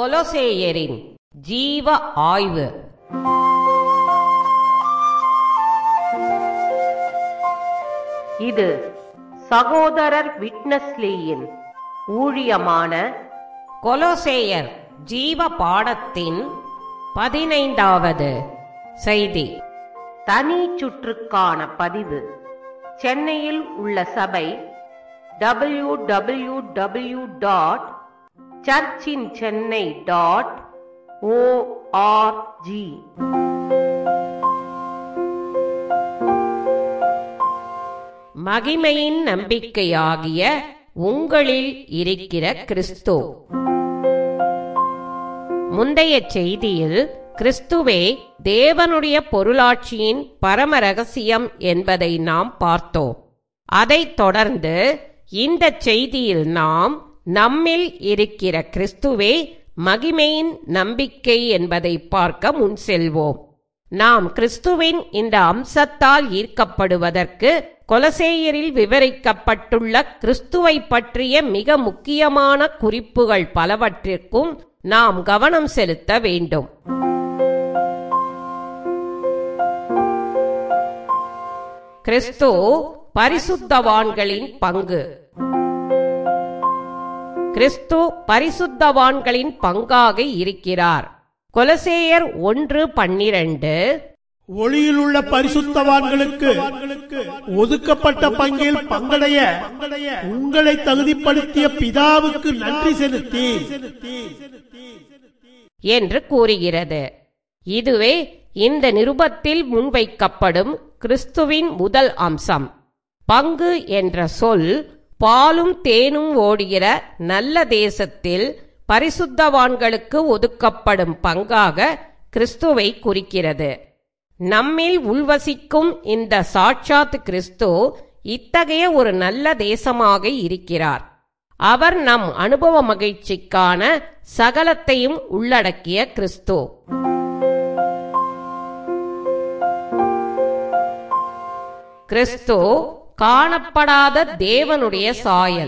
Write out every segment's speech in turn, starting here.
கொலோசேயரின் ஜீவ ஆய்வு. இது சகோதரர் விட்னஸ்லியின் ஊழியமான கொலோசேயர் ஜீவ பாடத்தின் 15வது செய்தி. தனி சுற்றுக்கான பதிவு. சென்னையில் உள்ள சபை www.churchinchennai.org. மகிமையின் நம்பிக்கையாகிய உங்களில் இருக்கிற கிறிஸ்து. முந்தைய செய்தியில் கிறிஸ்துவே தேவனுடைய பொருளாட்சியின் பரம ரகசியம் என்பதை நாம் பார்த்தோம். அதைத் தொடர்ந்து இந்த செய்தியில் நாம் நம்மில் இருக்கிற கிறிஸ்துவே மகிமையின் நம்பிக்கை என்பதை பார்க்க முன் செல்வோம். நாம் கிறிஸ்துவின் இந்த அம்சத்தால் ஈர்க்கப்படுவதற்கு கொலசேயரில் விவரிக்கப்பட்டுள்ள கிறிஸ்துவை பற்றிய மிக முக்கியமான குறிப்புகள் பலவற்றிற்கும் நாம் கவனம் செலுத்த வேண்டும். கிறிஸ்து பரிசுத்தவான்களின் பங்கு. கிறிஸ்து பரிசுத்தவான்களின் பங்காக இருக்கிறார். கொலசேயர் 1:12 ஒளியில் உள்ள பரிசுத்தவான்களுக்கு ஒதுக்கப்பட்ட பங்கில் பங்கடைய உங்களை தகுதிப்படுத்திய பிதாவுக்கு நன்றி செலுத்தி என்று கூறுகிறது. இதுவே இந்த நிருபத்தில் முன்வைக்கப்படும் கிறிஸ்துவின் முதல் அம்சம். பங்கு என்ற சொல் பாலும் தேனும் ஓடுகிற நல்ல தேசத்தில் பரிசுத்தவான்களுக்கு ஒதுக்கப்படும் பங்காக கிறிஸ்துவை குறிக்கிறது. நம்மில் உள்வசிக்கும் இந்த சாட்சாத் கிறிஸ்து இத்தகைய ஒரு நல்ல தேசமாக இருக்கிறார். அவர் நம் அனுபவ மகிழ்ச்சிக்கான சகலத்தையும் உள்ளடக்கிய கிறிஸ்து. கிறிஸ்து காணப்படாத தேவனுடைய சாயல்.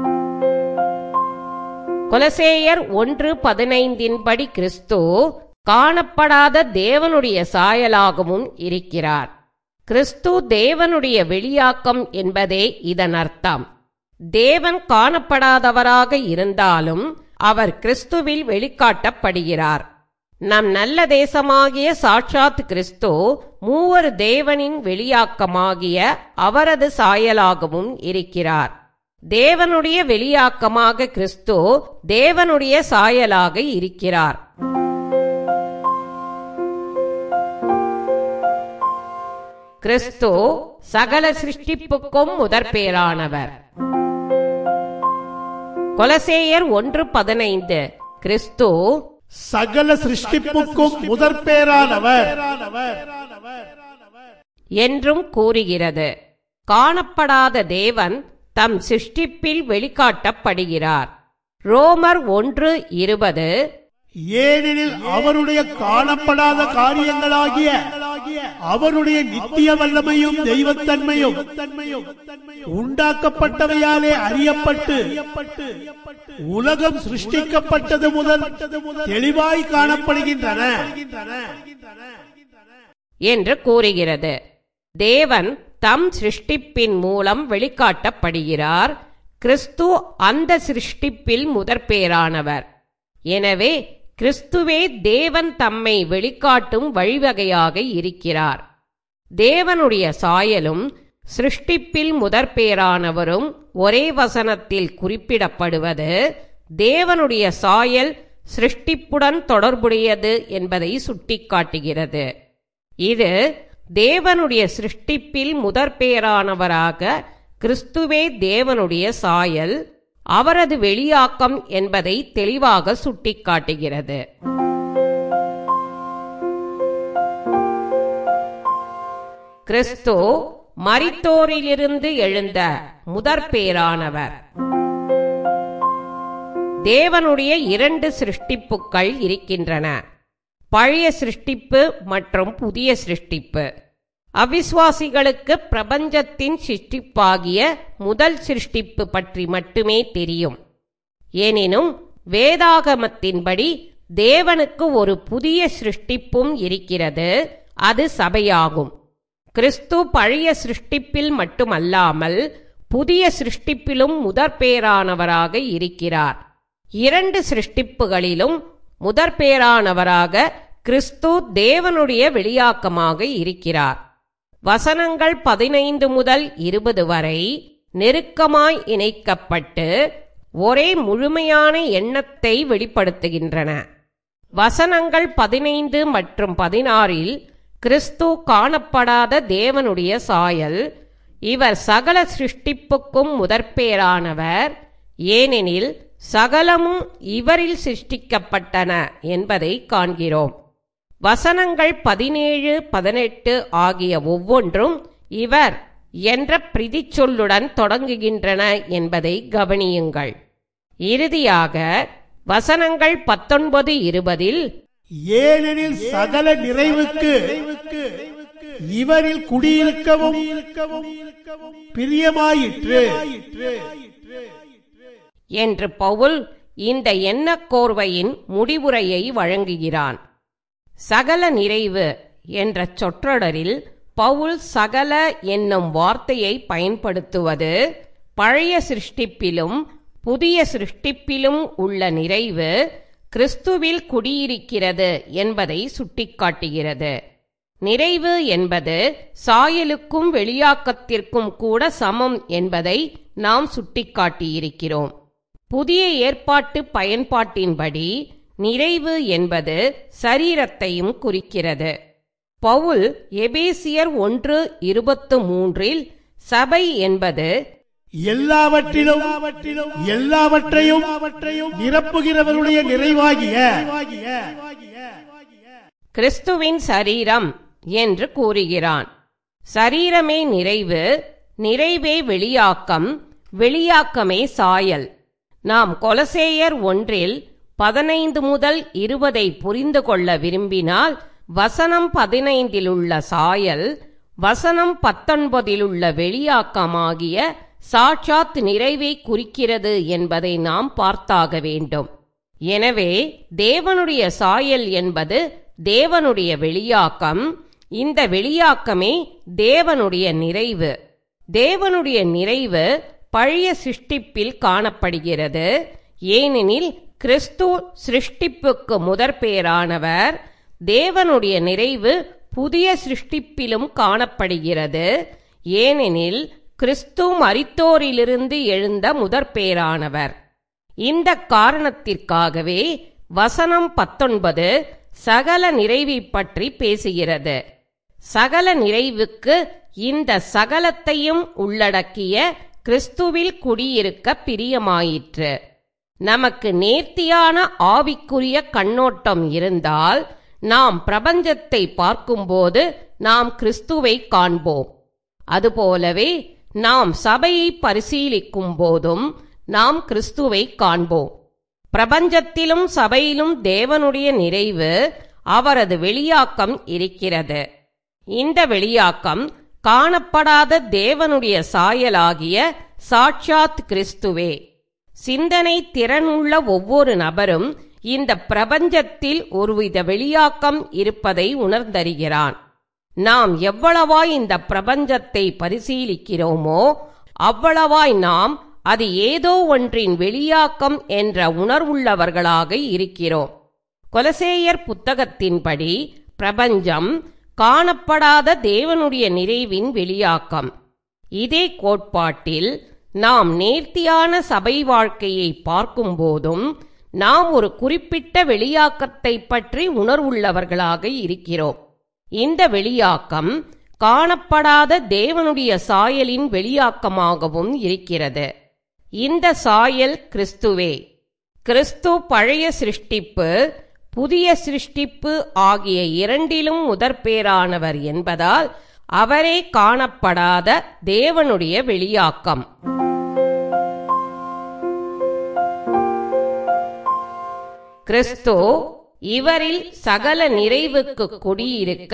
கொலசேயர் 1:15 படி கிறிஸ்து காணப்படாத தேவனுடைய சாயலாகவும் இருக்கிறார். கிறிஸ்து தேவனுடைய வெளியாக்கம் என்பதே இதன் அர்த்தம். தேவன் காணப்படாதவராக இருந்தாலும் அவர் கிறிஸ்துவில் வெளிக்காட்டப்படுகிறார். நம் நல்ல தேசமாகிய சாட்சாத் கிறிஸ்து மூவர் தேவனின் வெளியாக்கமாகிய அவரது சாயலாகவும் இருக்கிறார். தேவனுடைய வெளியாக்கமாக கிறிஸ்து தேவனுடைய சாயலாக இருக்கிறார். கிறிஸ்து சகல சிருஷ்டிப்புக்கும் முதற்பேரானவர். கொலசேயர் 1:15 கிறிஸ்து சகல சிருஷ்டிப்புக்கும் முதற்பேரானவர் என்றும் கூறுகிறது. காணப்படாத தேவன் தம் சிருஷ்டிப்பில் வெளிக்காட்டப்படுகிறார். ரோமர் 1:20 ஏனெனில் அவருடைய காணப்படாத காரியங்களாகிய அவருடைய நித்திய வல்லமையும் தெய்வத்தன்மையும் உண்டாக்கப்பட்டவையாலே அறியப்பட்டு உலகம் சிருஷ்டிக்கப்பட்டது முதல் தெளிவாய் காணப்படுகின்றன என்று கூறுகிறது. தேவன் தம் சிருஷ்டிப்பின் மூலம் வெளிக்காட்டப்படுகிறார். கிறிஸ்து அந்த சிருஷ்டிப்பில் முதற்பேரானவர். எனவே கிறிஸ்துவே தேவன் தம்மை வெளிக்காட்டும் வழிவகையாக இருக்கிறார். தேவனுடைய சாயலும் சிருஷ்டிப்பில் முதற்பேரானவரும் ஒரே வசனத்தில் குறிப்பிடப்படுவது தேவனுடைய சாயல் சிருஷ்டிப்புடன் தொடர்புடையது என்பதை சுட்டிக்காட்டுகிறது. இது தேவனுடைய சிருஷ்டிப்பில் முதற்பேரானவராக கிறிஸ்துவே தேவனுடைய சாயல், அவரது வெளியாக்கம் என்பதை தெளிவாக சுட்டிக்காட்டுகிறது. கிறிஸ்து மரித்தோரிலிருந்து எழுந்த முதற்பேரானவர். தேவனுடைய 2 சிருஷ்டிப்புக்கள் இருக்கின்றன, பழைய சிருஷ்டிப்பு மற்றும் புதிய சிருஷ்டிப்பு. அவிசுவாசிகளுக்கு பிரபஞ்சத்தின் சிருஷ்டிப்பாகிய முதல் சிருஷ்டிப்பு பற்றி மட்டுமே தெரியும். எனினும் வேதாகமத்தின்படி தேவனுக்கு ஒரு புதிய சிருஷ்டிப்பும் இருக்கிறது, அது சபையாகும். கிறிஸ்து பழைய சிருஷ்டிப்பில் மட்டுமல்லாமல் புதிய சிருஷ்டிப்பிலும் முதற்பேரானவராக இருக்கிறார். இரண்டு சிருஷ்டிப்புகளிலும் முதற்பேரானவராக கிறிஸ்து தேவனுடைய வெளியாக்கமாக இருக்கிறார். வசனங்கள் 15 முதல் 20 வரை நெருக்கமாய் இணைக்கப்பட்டு ஒரே முழுமையான எண்ணத்தை வெளிப்படுத்துகின்றன. வசனங்கள் 15 மற்றும் 16 கிறிஸ்து காணப்படாத தேவனுடைய சாயல். இவர் சகல சிருஷ்டிப்புக்கும் முதற்பேரானவர், ஏனெனில் சகலமும் இவரில் சிருஷ்டிக்கப்பட்டன என்பதை காண்கிறோம். வசனங்கள் 17, 18 ஆகிய ஒவ்வொன்றும் இவர் என்ற பிரதிச்சொல்லுடன் தொடங்குகின்றன என்பதை கவனியுங்கள். இறுதியாக வசனங்கள் 19, 20 ஏனெனில் சகல நிறைவுக்கு இவரில் குடியிருக்கவும் பிரியமாயிற்று என்று பவுல் இந்த எண்ணக்கோர்வையின் முடிவுரையை வழங்குகிறான். சகல நிறைவு என்ற சொற்றொடரில் பவுல் சகல என்னும் வார்த்தையை பயன்படுத்துவது பழைய சிருஷ்டிப்பிலும் புதிய சிருஷ்டிப்பிலும் உள்ள நிறைவு கிறிஸ்துவில் குடியிருக்கிறது என்பதை சுட்டிக்காட்டுகிறது. நிறைவு என்பது சாயலுக்கும் வெளியாக்கத்திற்கும் கூட சமம் என்பதை நாம் சுட்டிக்காட்டியிருக்கிறோம். புதிய ஏற்பாட்டு பயன்பாட்டின்படி நிறைவு என்பது சரீரத்தையும் குறிக்கிறது. பவுல் எபேசியர் 1:23 சபை என்பது எல்லாவற்றிலும் எல்லாவற்றையும் நிரப்புகிறவருடைய நிறைவாகிய கிறிஸ்துவின் சரீரம் என்று கூறுகிறான். சரீரமே நிறைவு, நிறைவே வெளியாக்கம், வெளியாக்கமே சாயல். நாம் கொலசேயர் 1:15 முதல் 20 புரிந்து கொள்ள விரும்பினால் வசனம் 15 உள்ள சாயல், வசனம் 19 உள்ள வெளியாக்கமாகிய சாட்சாத் நிறைவை குறிக்கிறது என்பதை நாம் பார்த்தாக வேண்டும். எனவே தேவனுடைய சாயல் என்பது தேவனுடைய வெளியாக்கம், இந்த வெளியாக்கமே தேவனுடைய நிறைவு. தேவனுடைய நிறைவு பழைய சிருஷ்டிப்பில் காணப்படுகிறது, ஏனெனில் கிறிஸ்து சிருஷ்டிப்புக்கு முதற்பேரானவர். தேவனுடைய நிறைவு புதிய சிருஷ்டிப்பிலும் காணப்படுகிறது, ஏனெனில் கிறிஸ்து மரித்தோரிலிருந்து எழுந்த முதற்பேரானவர். இந்த காரணத்திற்காகவே வசனம் 19 சகல நிறைவை பற்றி பேசுகிறது. சகல நிறைவுக்கு இந்த சகலத்தையும் உள்ளடக்கிய கிறிஸ்துவில் குடியிருக்க பிரியமாயிற்று. நமக்கு நேர்த்தியான ஆவிக்குரிய கண்ணோட்டம் இருந்தால் நாம் பிரபஞ்சத்தை பார்க்கும்போது நாம் கிறிஸ்துவை காண்போம். அதுபோலவே நாம் சபையை பரிசீலிக்கும் போதும் நாம் கிறிஸ்துவை காண்போம். பிரபஞ்சத்திலும் சபையிலும் தேவனுடைய நிறைவு, அவரது வெளியாக்கம் இருக்கிறது. இந்த வெளியாக்கம் காணப்படாத தேவனுடைய சாயலாகிய சாட்சாத் கிறிஸ்துவே. சிந்தனை திறனுள்ள ஒவ்வொரு நபரும் இந்த பிரபஞ்சத்தில் ஒருவித வெளியாக்கம் இருப்பதை உணர்ந்தறிகிறான். நாம் எவ்வளவாய் இந்த பிரபஞ்சத்தை பரிசீலிக்கிறோமோ அவ்வளவாய் நாம் அது ஏதோ ஒன்றின் வெளியாக்கம் என்ற உணர்வுள்ளவர்களாக இருக்கிறோம். கொலசேயர் புத்தகத்தின்படி பிரபஞ்சம் காணப்படாத தேவனுடைய நிறைவின் வெளியாக்கம். இதே கோட்பாட்டில் நாம் நேர்த்தியான சபை வாழ்க்கையை பார்க்கும்போதும் நாம் ஒரு குறிப்பிட்ட வெளியாக்கத்தை பற்றி உணர்வுள்ளவர்களாக இருக்கிறோம். இந்த வெளியாக்கம் காணப்படாத தேவனுடைய சாயலின் வெளியாக்கமாகவும் இருக்கிறது. இந்த சாயல் கிறிஸ்துவே. கிறிஸ்து பழைய சிருஷ்டிப்பு புதிய சிருஷ்டிப்பு ஆகிய இரண்டிலும் முதற்பேரானவர் என்பதால் அவரே காணப்படாத தேவனுடைய வெளியாக்கம். கிறிஸ்து இவரில் சகல நிறைவுக்கு குடியிருக்க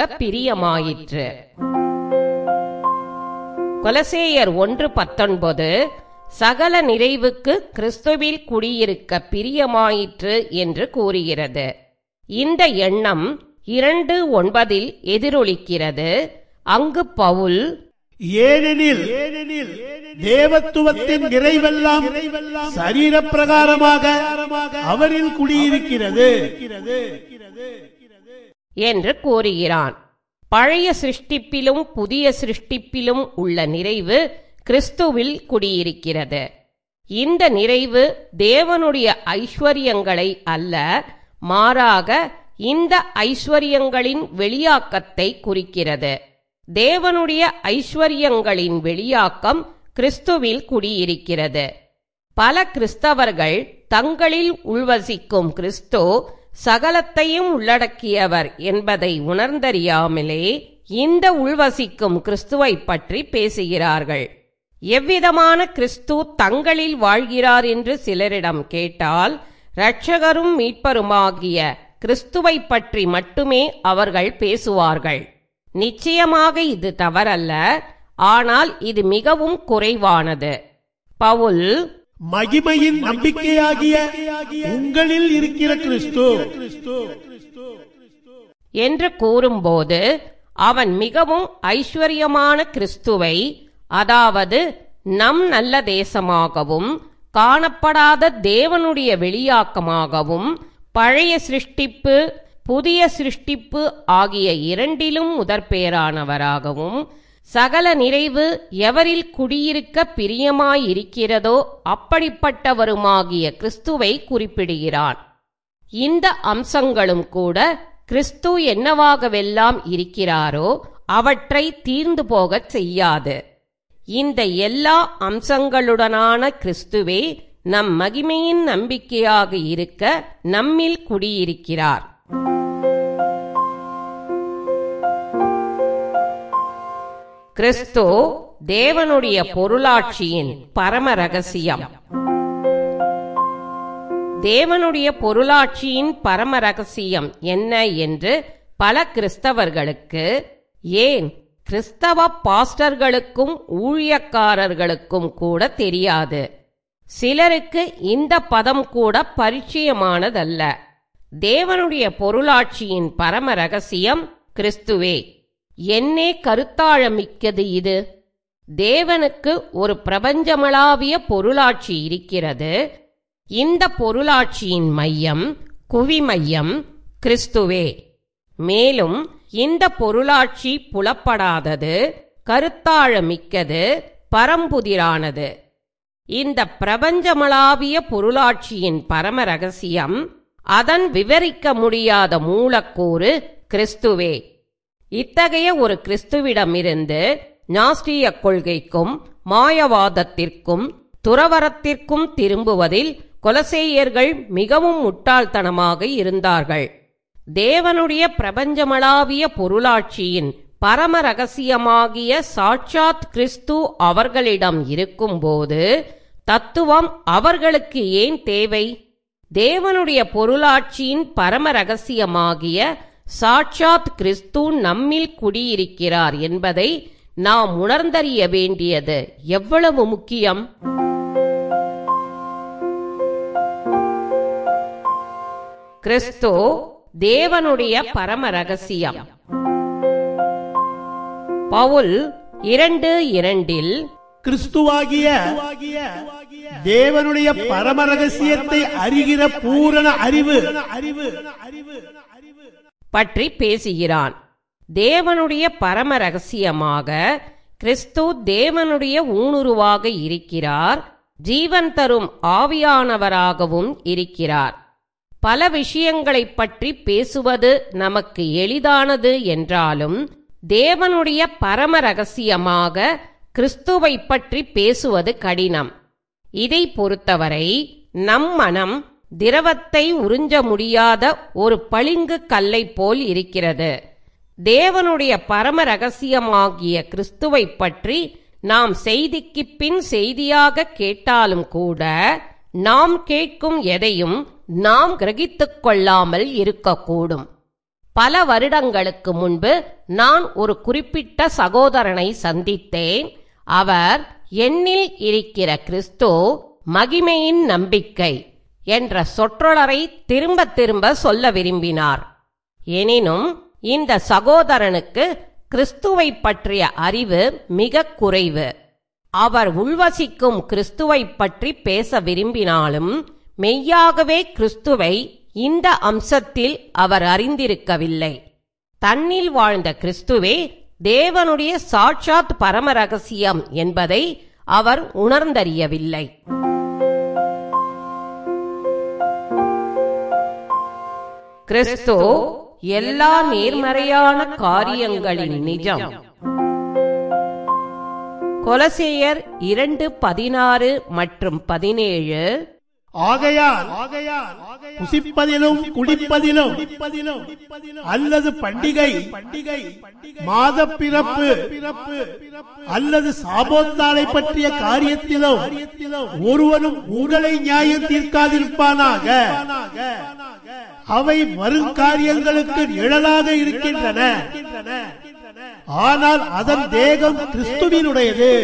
பிரியமாயிற்று. கொலசேயர் 1:19 சகல நிறைவுக்கு கிறிஸ்துவில் குடியிருக்க பிரியமாயிற்று என்று கூறுகிறது. இந்த எண்ணம் 2:9 எதிரொலிக்கிறது. அங்கு பவுல், ஏனெனில் தேவத்துவத்தின் நிறைவெல்லாம் சரீர பிரகாரமாக அவரில் குடியிருக்கிறது என்று கூறுகிறான். பழைய சிருஷ்டிப்பிலும் புதிய சிருஷ்டிப்பிலும் உள்ள நிறைவு கிறிஸ்துவில் குடியிருக்கிறது. இந்த நிறைவு தேவனுடைய ஐஸ்வர்யங்களை அல்ல, மாறாக இந்த ஐஸ்வர்யங்களின் வெளியாக்கத்தை குறிக்கிறது. தேவனுடைய ஐஸ்வர்யங்களின் வெளியாக்கம் கிறிஸ்துவில் குடியிருக்கிறது. பல கிறிஸ்தவர்கள் தங்களில் உள்வசிக்கும் கிறிஸ்து சகலத்தையும் உள்ளடக்கியவர் என்பதை உணர்ந்தறியாமலே இந்த உள்வசிக்கும் கிறிஸ்துவை பற்றி பேசுகிறார்கள். எவ்விதமான கிறிஸ்து தங்களில் வாழ்கிறார் என்று சிலரிடம் கேட்டால், இரட்சகரும் மீட்பருமாகிய கிறிஸ்துவை பற்றி மட்டுமே அவர்கள் பேசுவார்கள். நிச்சயமாக இது தவறல்ல, ஆனால் இது மிகவும் குறைவானது. பவுல், மகிமையின் நம்பிக்கையாகிய உங்களில் இருக்கிற கிறிஸ்து என்று கூறும்போது அவன் மிகவும் ஐஸ்வர்யமான கிறிஸ்துவை, அதாவது நம் நல்ல தேசமாகவும் காணப்படாத தேவனுடைய வெளியாக்கமாகவும் பழைய சிருஷ்டிப்பு புதிய சிருஷ்டிப்பு ஆகிய இரண்டிலும் முதற்பேரானவராகவும் சகல நிறைவு எவரில் குடியிருக்க பிரியமாயிருக்கிறதோ அப்படிப்பட்டவருமாகிய கிறிஸ்துவை குறிப்பிடுகிறான். இந்த அம்சங்களும் கூட கிறிஸ்து என்னவாகவெல்லாம் இருக்கிறாரோ அவற்றை தீர்ந்து போகச் செய்யாது. இந்த எல்லா அம்சங்களுடனான கிறிஸ்துவே நம் மகிமையின் நம்பிக்கையாக இருக்க நம்மில் குடியிருக்கிறார். கிறிஸ்து தேவனுடைய பொருளாட்சியின் பரம ரகசியம். தேவனுடைய பொருளாட்சியின் பரம ரகசியம் என்ன என்று பல கிறிஸ்தவர்களுக்கு, ஏன் கிறிஸ்தவ பாஸ்டர்களுக்கும் ஊழியக்காரர்களுக்கும் கூட தெரியாது. சிலருக்கு இந்த பதம் கூட பரிச்சயமானதல்ல. தேவனுடைய பொருளாட்சியின் பரம ரகசியம் கிறிஸ்துவே. என்னே கருத்தாழமிக்கது இது. தேவனுக்கு ஒரு பிரபஞ்சமளாவிய பொருளாட்சி இருக்கிறது. இந்த பொருளாட்சியின் மையம், குவிமையம் கிறிஸ்துவே. மேலும் இந்த பொருளாட்சி புலப்படாதது, கருத்தாழமிக்கது, பரம்புதிரானது. இந்த பிரபஞ்சமளாவிய பொருளாட்சியின் பரம ரகசியம், அதன் விவரிக்க முடியாத மூலக்கூறு கிறிஸ்துவே. இத்தகைய ஒரு கிறிஸ்துவிடமிருந்து நாஸ்திய கொள்கைக்கும் மாயவாதத்திற்கும் துறவரத்திற்கும் திரும்புவதில் கொலசேயர்கள் மிகவும் முட்டாள்தனமாக இருந்தார்கள். தேவனுடைய பிரபஞ்சமளாவிய பொருளாட்சியின் பரம ரகசியமாகிய சாட்சாத் கிறிஸ்து அவர்களிடம் இருக்கும்போது தத்துவம் அவர்களுக்கு ஏன் தேவை? தேவனுடைய பொருளாட்சியின் பரம ரகசியமாகிய சாட்சாத் கிறிஸ்து நம்மில் குடியிருக்கிறார் என்பதை நாம் உணர்ந்தறிய வேண்டியது எவ்வளவு முக்கியம்! கிறிஸ்து தேவனுடைய பரம ரகசியம். பவுல் 2:2 கிறிஸ்துவாகிய தேவனுடைய பரம ரகசியத்தை அறிகிற பூரண அறிவு பற்றி பேசுகிறான். தேவனுடைய பரம ரகசியமாக கிறிஸ்து தேவனுடைய ஊனுருவாக இருக்கிறார், ஜீவன் தரும் ஆவியானவராகவும் இருக்கிறார். பல விஷயங்களைப் பற்றி பேசுவது நமக்கு எளிதானது என்றாலும் தேவனுடைய பரம ரகசியமாக கிறிஸ்துவை பற்றி பேசுவது கடினம். இதை பொறுத்தவரை நம் மனம் திரவத்தை உறிஞ்ச முடியாத ஒரு பளிங்கு கல்லை போல் இருக்கிறது. தேவனுடைய பரம ரகசியமாகிய கிறிஸ்துவை பற்றி நாம் செய்திக்கு பின் செய்தியாக கேட்டாலும் கூட நாம் கேட்கும் எதையும் நாம் கிரகித்துக் கொள்ளாமல் இருக்கக்கூடும். பல வருடங்களுக்கு முன்பு நான் ஒரு குறிப்பிட்ட சகோதரனை சந்தித்தேன். அவர் என்னில் இருக்கிற கிறிஸ்து மகிமையின் நம்பிக்கை என்ற சொற்றொடரை திரும்ப திரும்ப சொல்ல விரும்பினார். எனினும் இந்த சகோதரனுக்கு கிறிஸ்துவை பற்றிய அறிவு மிக குறைவு. அவர் உள்வசிக்கும் கிறிஸ்துவை பற்றி பேச விரும்பினாலும் மெய்யாகவே கிறிஸ்துவை இந்த அம்சத்தில் அவர் அறிந்திருக்கவில்லை. தன்னில் வாழ்ந்த கிறிஸ்துவே தேவனுடைய சாட்சாத் பரம ரகசியம் என்பதை அவர் உணர்ந்தறியவில்லை. கிறிஸ்து எல்லா நேர்மறையான காரியங்களின் நிஜம். கொலசேயர் 2:16 மற்றும் 17. ஆகையால் புசிப்பதிலும் குடிப்பதிலும் அல்லது பண்டிகை மாத பிறப்பு அல்லது சாபோத் நாளை பற்றிய காரியத்திலும் ஒருவனும் உங்களை நியாயம் தீர்க்காதிருப்பானாக. அவை வருங்காரியங்களுக்கு நிழலாக இருக்கின்றன, ஆனால் அதன் தேகம் கிறிஸ்துவினுடையது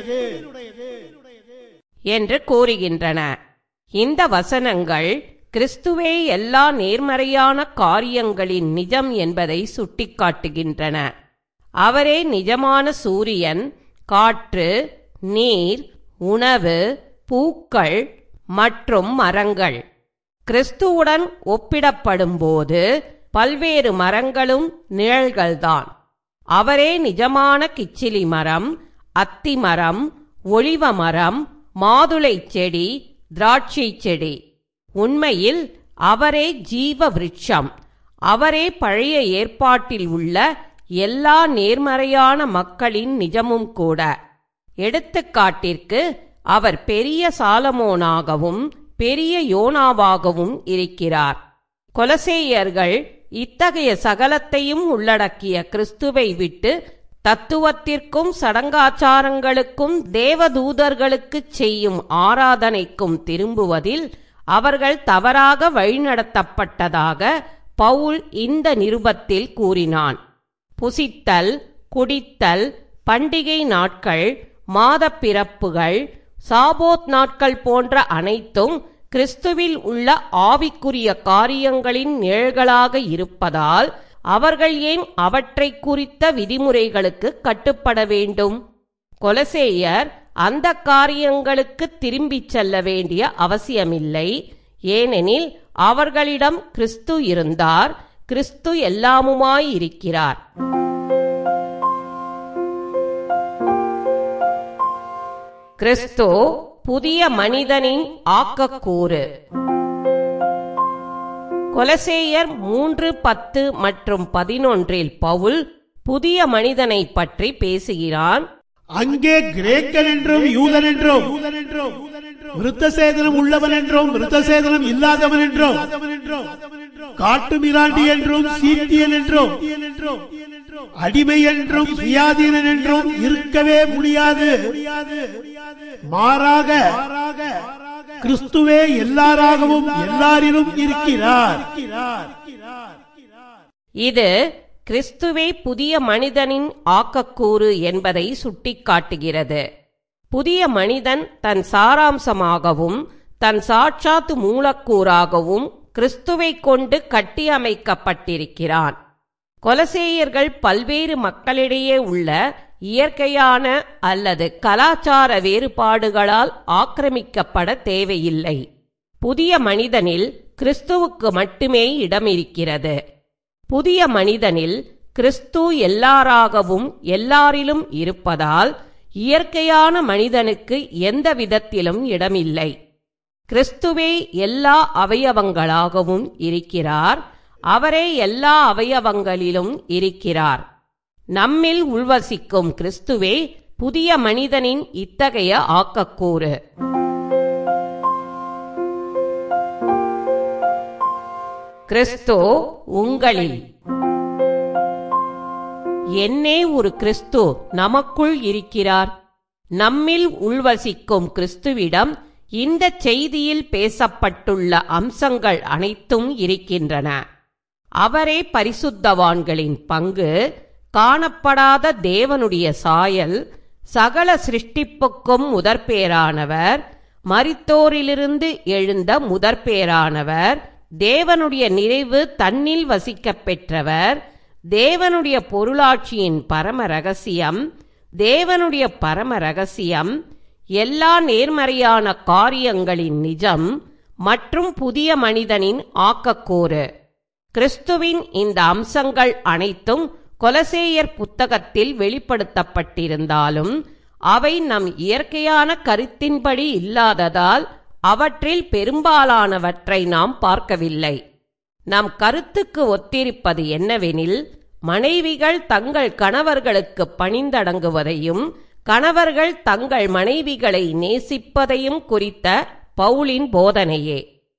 என்று கூறுகின்றன. இந்த வசனங்கள் கிறிஸ்துவே எல்லா நேர்மறையான காரியங்களின் நிஜம் என்பதை சுட்டிக்காட்டுகின்றன. அவரே நிஜமான சூரியன், காற்று, நீர், உணவு, பூக்கள் மற்றும் மரங்கள். கிறிஸ்துவுடன் ஒப்பிடப்படும்போது பல்வேறு மரங்களும் நிழல்கள்தான். அவரே நிஜமான கிச்சிலி மரம், அத்தி மரம், ஒலிவ மரம், மாதுளை செடி, திராட்சை செடி. உண்மையில் அவரே ஜீவ விருட்சம். அவரே பழைய ஏற்பாட்டில் உள்ள எல்லா நேர்மறையான மக்களின் நிஜமும் கூட. எடுத்துக்காட்டிற்கு அவர் பெரிய சாலமோனாகவும் பெரிய யோனாவாகவும் இருக்கிறார். கொலசேயர்கள் இத்தகைய சகலத்தையும் உள்ளடக்கிய கிறிஸ்துவை விட்டு தத்துவத்திற்கும் சடங்காச்சாரங்களுக்கும் தேவதூதர்களுக்கு செய்யும் ஆராதனைக்கும் திரும்புவதில் அவர்கள் தவறாக வழிநடத்தப்பட்டதாக பவுல் இந்த நிருபத்தில் கூறினான். புசித்தல், குடித்தல், பண்டிகை நாட்கள், மாத பிறப்புகள், சாபோத் நாட்கள் போன்ற அனைத்தும் கிறிஸ்துவில் உள்ள ஆவிக்குரிய காரியங்களின் நிழல்களாக இருப்பதால் அவர்கள் ஏன் அவற்றை குறித்த விதிமுறைகளுக்கு கட்டுப்பட வேண்டும்? கொலசேயர் அந்த காரியங்களுக்கு திரும்பிச் செல்ல வேண்டிய அவசியமில்லை. ஏனெனில் அவர்களிடம் கிறிஸ்து இருந்தார். கிறிஸ்து எல்லாமுமாயிருக்கிறார். கிறிஸ்து புதிய மனிதனின் ஆக்கக்கூறு. கொலசேயர் 3:10 மற்றும் 11 பவுல் புதிய மனிதனை பற்றி பேசுகிறான். அங்கே கிரேக்கன் என்றும் யூதன் என்றும், விருத்தசேதனம் உள்ளவன் என்றும் விருத்தசேதனம் இல்லாதவன் என்றும், காட்டு மிராண்டி என்றும் சீட்டியன் என்றும், அடிமை என்றும் சுயாதீனன் என்றும் இருக்கவே முடியாது. மாறாக கிறிஸ்துவே எல்லாராகவும் எல்லாரிலும் இருக்கிறார். இது கிறிஸ்துவே புதிய மனிதனின் ஆக்கக்கூறு என்பதை சுட்டிக்காட்டுகிறது. புதிய மனிதன் தன் சாராம்சமாகவும் தன் சாட்சாத்து மூலக்கூறாகவும் கிறிஸ்துவை கொண்டு கட்டியமைக்கப்பட்டிருக்கிறான். கொலசேயர்கள் பல்வேறு மக்களிடையே உள்ள இயற்கையான அல்லது கலாச்சார வேறுபாடுகளால் ஆக்கிரமிக்கப்பட தேவையில்லை. புதிய மனிதனில் கிறிஸ்துவுக்கு மட்டுமே இடம் இருக்கிறது. புதிய மனிதனில் கிறிஸ்து எல்லாராகவும் எல்லாரிலும் இருப்பதால் இயற்கையான மனிதனுக்கு எந்த விதத்திலும் இடமில்லை. கிறிஸ்துவே எல்லா அவயவங்களாகவும் இருக்கிறார். அவரே எல்லா அவயவங்களிலும் இருக்கிறார். நம்மில் உள்வசிக்கும் கிறிஸ்துவே புதிய மனிதனின் இத்தகைய ஆக்கக்கூறு. கிறிஸ்து உங்களில். என்னே ஒரு கிறிஸ்து நமக்குள் இருக்கிறார். நம்மில் உள்வசிக்கும் கிறிஸ்துவிடம் இந்த செய்தியில் பேசப்பட்டுள்ள அம்சங்கள் அனைத்தும் இருக்கின்றன. அவரே பரிசுத்தவான்களின் பங்கு, காணப்படாத தேவனுடைய சாயல், சகல சிருஷ்டிப்புக்கும் முதற்பேரானவர், மரித்தோரிலிருந்து எழுந்த முதற்பேரானவர், தேவனுடைய நிறைவு தன்னில் வசிக்கப் பெற்றவர், தேவனுடைய பொருளாட்சியின் பரம ரகசியம், தேவனுடைய பரம ரகசியம், எல்லா நேர்மறையான காரியங்களின் நிஜம் மற்றும் புதிய மனிதனின் ஆக்கக்கூறு. கிறிஸ்துவின் இந்த அம்சங்கள் அனைத்தும் கொலசேயர் புத்தகத்தில் வெளிப்படுத்தப்பட்டிருந்தாலும் அவை நம் இயற்கையான கருத்தின்படி இல்லாததால் அவற்றில் பெரும்பாலானவற்றை நாம் பார்க்கவில்லை. நம் கருத்துக்கு ஒத்திருப்பது என்னவெனில், மனைவிகள் தங்கள் கணவர்களுக்கு பணிந்தடங்குவதையும் கணவர்கள் தங்கள் மனைவிகளை நேசிப்பதையும் குறித்த பவுலின் போதனையே.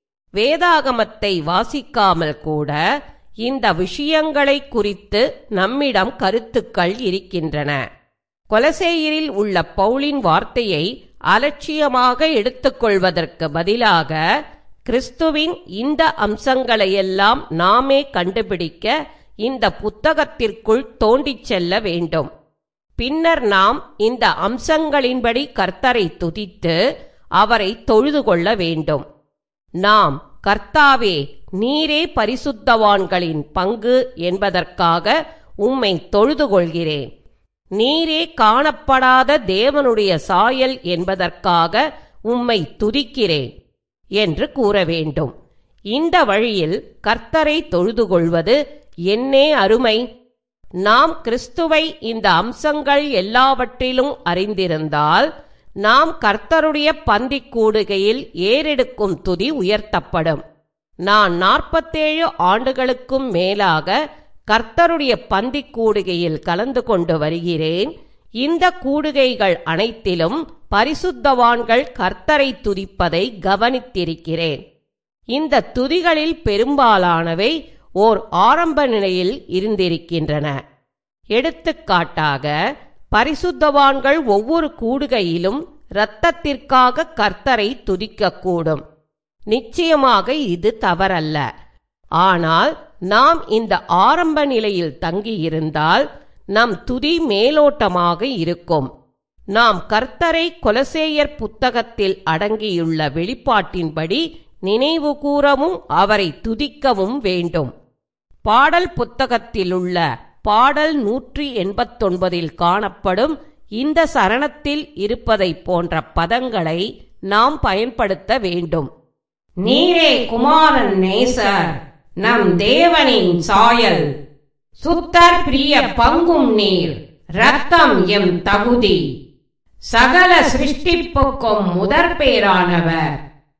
வேதாகமத்தை வாசிக்காமல் கூட இந்த விஷயங்களை குறித்து நம்மிடம் கருத்துக்கள் இருக்கின்றன. கொலசேயரில் உள்ள பவுலின் வார்த்தையை அலட்சியமாக எடுத்துக்கொள்வதற்கு பதிலாக கிறிஸ்துவின் இந்த அம்சங்களையெல்லாம் நாமே கண்டுபிடிக்க இந்த புத்தகத்திற்குள் தோண்டிச் செல்ல வேண்டும். பின்னர் நாம் இந்த அம்சங்களின்படி கர்த்தரை துதித்து அவரை தொழுது கொள்ள வேண்டும். நாம் கர்த்தாவே, நீரே பரிசுத்தவான்களின் பங்கு என்பதற்காக உம்மை தொழுது கொள்கிறேன், நீரே காணப்படாத தேவனுடைய சாயல் என்பதற்காக உம்மை துதிக்கிறேன் என்று கூற வேண்டும். இந்த வழியில் கர்த்தரை தொழுது கொள்வது என்னே அருமை! நாம் கிறிஸ்துவை இந்த அம்சங்கள் எல்லாவற்றிலும் அறிந்திருந்தால் நாம் கர்த்தருடைய பந்திக் கூடுகையில் ஏறெடுக்கும் துதி உயர்த்தப்படும். நான் 47 ஆண்டுகளுக்கும் மேலாக கர்த்தருடைய பந்திக் கூடுகையில் கலந்து கொண்டு வருகிறேன். இந்த கூடுகைகள் அனைத்திலும் பரிசுத்தவான்கள் கர்த்தரை துதிப்பதை கவனித்திருக்கிறேன். இந்த துதிகளில் பெரும்பாலானவை ஓர் ஆரம்ப நிலையில் இருந்திருக்கின்றன. எடுத்துக்காட்டாக, பரிசுத்தவான்கள் ஒவ்வொரு கூடுகையிலும் இரத்தத்திற்காக கர்த்தரை துதிக்கக்கூடும். நிச்சயமாக இது தவறல்ல. ஆனால் நாம் இந்த ஆரம்ப நிலையில் தங்கியிருந்தால் நம் துதி மேலோட்டமாக இருக்கும். நாம் கர்த்தரை கொலசேயர் புத்தகத்தில் அடங்கியுள்ள வெளிப்பாட்டின்படி நினைவு கூறவும் அவரை துதிக்கவும் வேண்டும். பாடல் புத்தகத்திலுள்ள பாடல் 189 காணப்படும் இந்த சரணத்தில் இருப்பதை போன்ற பதங்களை நாம் பயன்படுத்த வேண்டும். நீரே குமாரன் நேசர், நம் தேவனின் சாயல், சுத்தர் பிரிய பங்கும் நீர், இரத்தம் எம் தகுதி, சகல சிருஷ்டிப்புக்கும் முதற்பேரானவர்,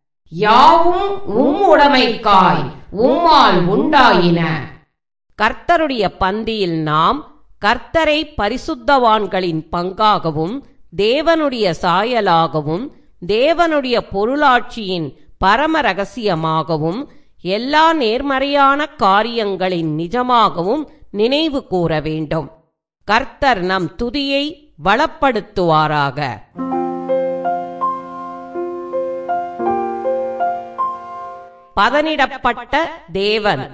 யாவும் உம்முடைமைக்காய் உம்மால் உண்டாயின. கர்த்தருடைய பந்தியில் நாம் கர்த்தரை பரிசுத்தவான்களின் பங்காகவும் தேவனுடைய சாயலாகவும் தேவனுடைய பொருளாட்சியின் பரம ரகசியமாகவும் எல்லா நேர்மறையான காரியங்களின் நிஜமாகவும் நினைவு கூற வேண்டும். கர்த்தர் நம் துதியை வளப்படுத்துவாராக. பதனிடப்பட்ட தேவன்.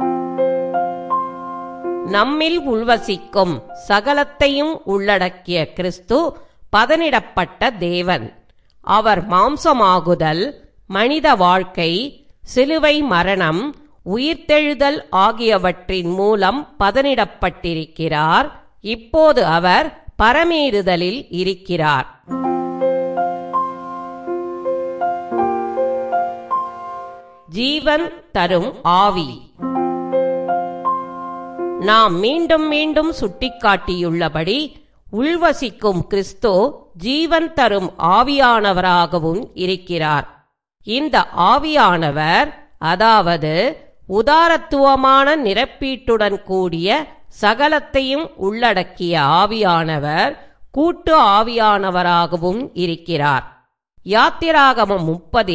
நம்மில் உள்வசிக்கும் சகலத்தையும் உள்ளடக்கிய கிறிஸ்து பதனிடப்பட்ட தேவன். அவர் மாம்சமாகுதல், மனித வாழ்க்கை, சிலுவை மரணம், உயிர்த்தெழுதல் ஆகியவற்றின் மூலம் பதனிடப்பட்டிருக்கிறார். இப்போது அவர் பரமேறுதலில் இருக்கிறார். ஜீவன் தரும் ஆவி. நாம் மீண்டும் மீண்டும் சுட்டிக்காட்டியுள்ளபடி உள்வசிக்கும் கிறிஸ்து ஜீவன் தரும் ஆவியானவராகவும் இருக்கிறார். இந்த ஆவியானவர், அதாவது உதாரத்துவமான நிரப்பீட்டுடன் கூடிய சகலத்தையும் உள்ளடக்கிய ஆவியானவர், கூட்டு ஆவியானவராகவும் இருக்கிறார். யாத்திராகமம்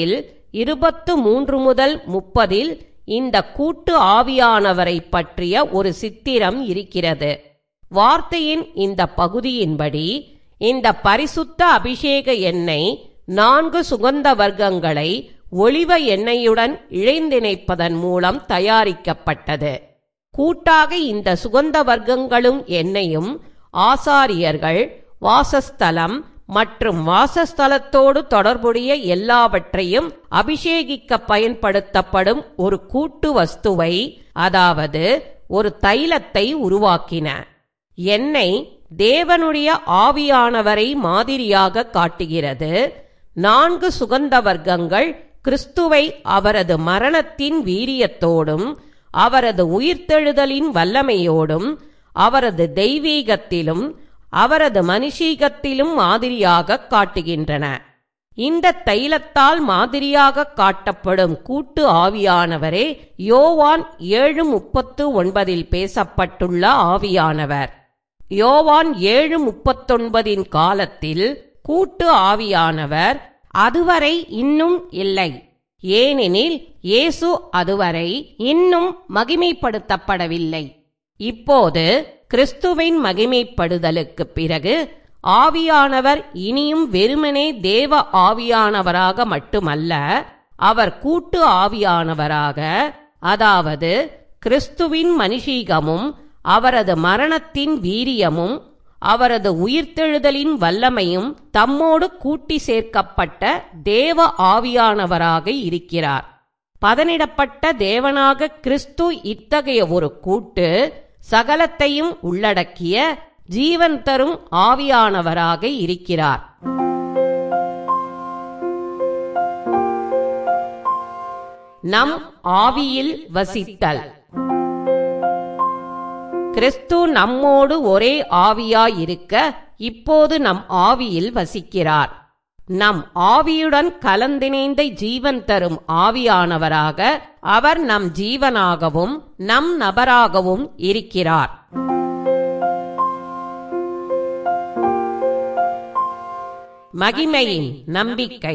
30:23 முதல் 30 இந்த கூட்டு ஆவியானவரை பற்றிய ஒரு சித்திரம் இருக்கிறது. வார்த்தையின் இந்த பகுதியின்படி இந்த பரிசுத்த அபிஷேக எண்ணெய் 4 சுகந்த வர்க்கங்களை ஒலிவ எண்ணெயுடன் இழைந்திணைப்பதன் மூலம் தயாரிக்கப்பட்டது. கூட்டாக இந்த சுகந்த வர்க்கங்களும் எண்ணெயும் ஆசாரியர்கள் வாசஸ்தலம் மற்றும் வாசஸ்தலத்தோடு தொடர்புடைய எல்லாவற்றையும் அபிஷேகிக்க பயன்படுத்தப்படும் ஒரு கூட்டு வஸ்துவை, அதாவது ஒரு தைலத்தை உருவாக்கின. எண்ணெய் தேவனுடைய ஆவியானவரை மாதிரியாக காட்டுகிறது. 4 சுகந்த வர்க்கங்கள் கிறிஸ்துவை அவரது மரணத்தின் வீரியத்தோடும் அவரது உயிர்த்தெழுதலின் வல்லமையோடும் அவரது தெய்வீகத்திலும் அவரது மனுஷீகத்திலும் மாதிரியாக காட்டுகின்றன. இந்த தைலத்தால் மாதிரியாக காட்டப்படும் கூட்டு ஆவியானவரே யோவான் 7:39 பேசப்பட்டுள்ள ஆவியானவர். யோவான் 7:39 காலத்தில் கூட்டு ஆவியானவர் அதுவரை இன்னும் இல்லை, ஏனெனில் இயேசு அதுவரை இன்னும் மகிமைப்படுத்தப்படவில்லை. இப்போது கிறிஸ்துவின் மகிமைப்படுதலுக்கு பிறகு ஆவியானவர் இனியும் வெறுமனே தேவ ஆவியானவராக மட்டுமல்ல, அவர் கூட்டு ஆவியானவராக, அதாவது கிறிஸ்துவின் மனுஷீகமும் அவரது மரணத்தின் வீரியமும் அவரது உயிர்த்தெழுதலின் வல்லமையும் தம்மோடு கூட்டி சேர்க்கப்பட்ட தேவ ஆவியானவராக இருக்கிறார். பதனிடப்பட்ட தேவனாக கிறிஸ்து இத்தகைய ஒரு கூட்டு சகலத்தையும் உள்ளடக்கிய ஜீவன் தரும் ஆவியானவராக இருக்கிறார். நம் ஆவியில் வசித்தல். கிறிஸ்து நம்மோடு ஒரே ஆவியாயிருக்க இப்போது நம் ஆவியில் வசிக்கிறார். நம் ஆவியுடன் கலந்திணைந்த ஜீவன் தரும் ஆவியானவராக அவர் நம் ஜீவனாகவும் நம் நபராகவும் இருக்கிறார். மகிமையின் நம்பிக்கை.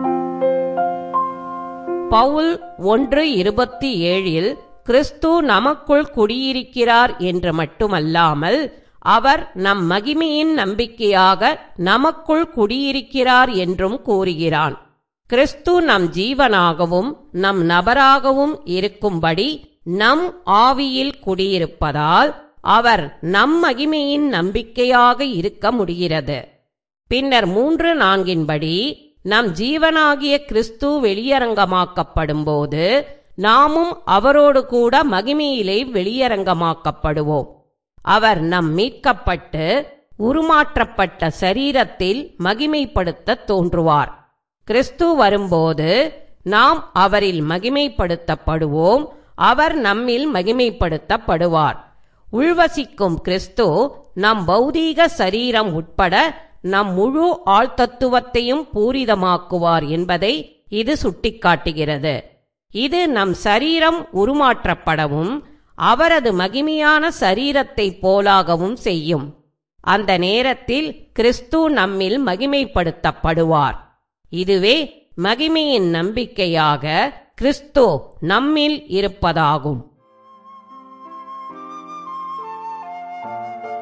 பவுல் 1:27 கிறிஸ்து நமக்குள் குடியிருக்கிறார் என்று மட்டுமல்லாமல் அவர் நம் மகிமையின் நம்பிக்கையாக நமக்குள் குடியிருக்கிறார் என்றும் கூறுகிறான். கிறிஸ்து நம் ஜீவனாகவும் நம் நபராகவும் இருக்கும்படி நம் ஆவியில் குடியிருப்பதால் அவர் நம் மகிமையின் நம்பிக்கையாக இருக்க முடிகிறது. பின்னர் 3:4 நம் ஜீவனாகிய கிறிஸ்து வெளியரங்கமாக்கப்படும் போது நாமும் அவரோடு கூட மகிமையிலே வெளியரங்கமாக்கப்படுவோம். அவர் நம் மீட்கப்பட்டு உருமாற்றப்பட்ட சரீரத்தில் மகிமைப்படுத்த தோன்றுவார். கிறிஸ்து வரும்போது நாம் அவரில் மகிமைப்படுத்தப்படுவோம், அவர் நம்மில் மகிமைப்படுத்தப்படுவார். உள்வசிக்கும் கிறிஸ்து நம் பௌதீக சரீரம் உட்பட நம் முழு ஆழ்தத்துவத்தையும் பூரிதமாக்குவார் என்பதை இது சுட்டிக்காட்டுகிறது. இது நம் சரீரம் உருமாற்றப்படவும் அவரது மகிமையான சரீரத்தை போலாகவும் செய்யும். அந்த நேரத்தில் கிறிஸ்து நம்மில் மகிமைப்படுத்தப்படுவார். இதுவே மகிமையின் நம்பிக்கையாக கிறிஸ்து நம்மில் இருப்பதாகும்.